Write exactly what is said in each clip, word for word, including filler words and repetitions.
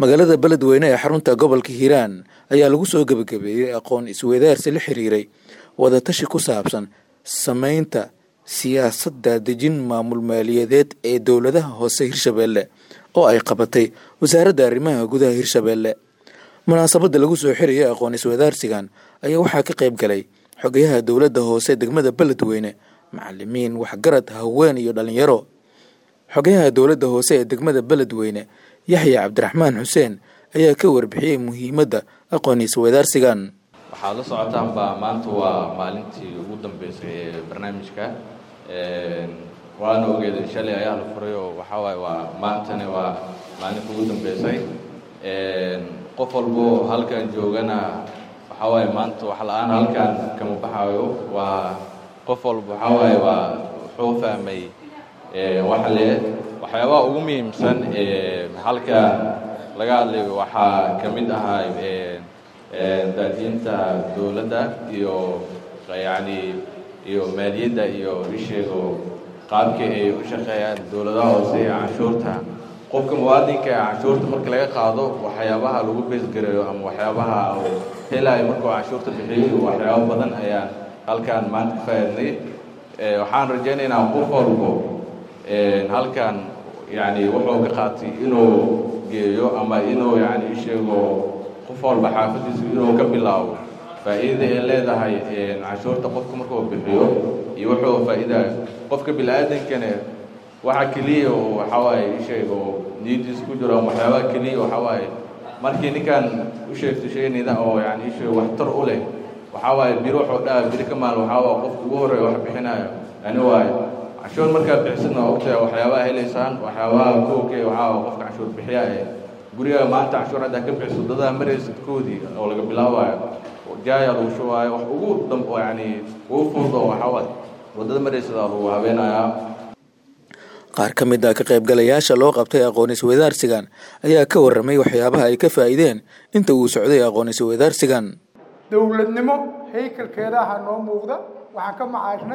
magaalada Beledweyne ee xarunta gobolka Hiiraan ayaa lagu soo gabagabeeyay aqoon isweydaarsi la xiriiray wada tashi ku saabsan sameynta siyaasadda dejin maamul maaliyadeed ee dowladaha hoose Hirshabeelle oo ay qabatay wasaaradda arrimaha gudaha Hirshabeelle. munaasabadda lagu soo xiriyay aqoon isweydaarsigan ayaa waxaa ka qayb galay xogayaha dowladda hoose degmada Beledweyne, macallimiin, waxgarad, haween iyo dhalinyaro. xogayaha dowladda hoose ee degmada Beledweyne Yaxya Cabdiraxmaan Xuseen ayaa ka warbixiyay muhiimadda aqoon isweydaarsigan. waxaa la socotaan baa maanta waa maalintii ugu dambeysay ee barnaamijka ee waana ogeeday shalay ayaa la furay oo waxa waay waa maantana waa maalintii ugu dambeysay ee qof walbo halkan joogana waxa waay maanta wax la'aan halkan kama baxayo waa qof walbo waxa waay waa wuxuu fahmay ee wax le waxyaabaha ugu muhiimsan ee halka laga hadlayo waxaa kamid ahaa ee daadinta dowladda iyo yani iyo maaliyadda iyo isheego qaabka ay u shaqeeyaan dowladaha hoose ee canshuurta. qofka muwaadinka ee canshuurta marka laga qaado waxyaabaha lagu beesgareeyo ama waxyaabaha uu helayo markuu canshuurta bixiyo waxyaabo badan ayaan halkan maanta ka faa'iidnay. waxaan rajaynaynaa qof walbo halkan yani wuxuu ka qaatay inuu geeyo ama inuu yani isheego qof walba xaafadiisa inuu ka bilaabo faa'iidada ay leedahay canshuurta qofka markuu bixiyo iyo wuxuu faa'iida qofka bilaadankan waxa kaliya oo waxa waay isheego nidiis ku jiro waxyaabaha kaliya waxa waay markii ninkan u sheegto sheeynida oo yani isheego wax tar u leh waxa waay biro wuxuu dhaa biro ka maal waxa waa qofka ugu horeeyo wax bixinayo yani waay canshuur markaa bixisana ogtahay waxyaabaha helaysaan waxyaabaha kookay waxa waa qofka canshuur bixiya ee guriga maanta canshuur hadda ka bixiso dadaha maraysid koodii oo laga bilaabayo jaaya lagu shubayo wax ugu dambo yani ugu fududo waxa waay wadada maraysid lagu habeenayaa. qaar ka mid ah ka qaybgalayaasha loo qabtay aqoon isweydaarsigan ayaa ka warramay waxyaabaha ay ka faa'iideen inta uu socday aqoon isweydaarsigan. dowladnimo haykalkeeda ha noo muuqda waxaan ka macaashnay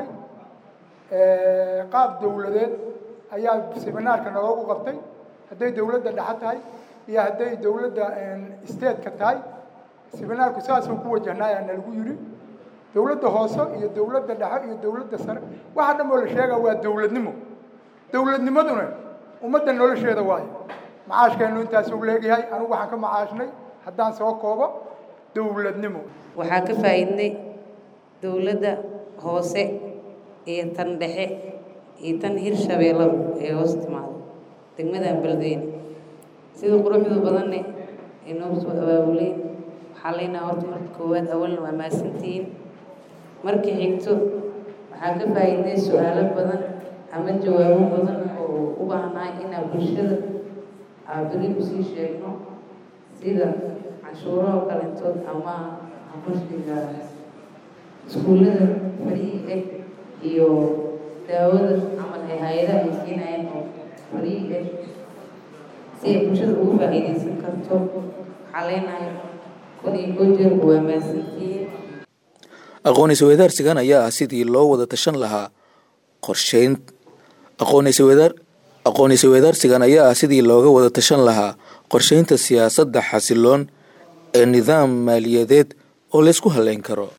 qaab dowladeed ayaa seminaarka naloogu qabtay hadday dowladda dhexe tahay iyo hadday dowladda state-ka tahay. seminaarku saasuu ku wajahnaaya nalagu yidhi dowladda hoose iyo dowladda dhexe iyo dowladda sare waxa dhan oo la sheegaa waa dowladnimo. dowladnimaduna ummadda nolosheeda waayo. macaashkeenu intaasuu leegyahay. anigu waxaan ka macaashnay haddaan soo koobo dowladnimo. waxaa ka faa'iidnay dowladda hoose iyo tan dhexe iyo tan Hirshabeelle ee hoos timaado degmada Beledweyne sida quruxda badanne inoo soo abaabuleen. waxaa leenahay horta marka koowaad awalna waa maasantiin. markii xigto waxaa ka faa'iidnay su'aalo badan ama jawaabo badan oo u baahnaa inaan bulshada aabiri usii sheegno sida canshuuraha kalentood ama aqoonsiga iskuullada fariiga iyo daawada camal ee hay'adaha ay siinayaan oo fariiga si ay bulshada ugu faa'iidaysan karto. waxaa leenahay kun iyo koo jeer waa maasantiin. aqoon isweydaarsigan ayaa ah sidii loo wada tashan lahaa qorsheyn aqoon isweydaar aqoon isweydaarsigan ayaa ah sidii looga wada tashan lahaa qorsheynta siyaasadda xasiloon ee nidaam maaliyadeed oo la isku halayn karo.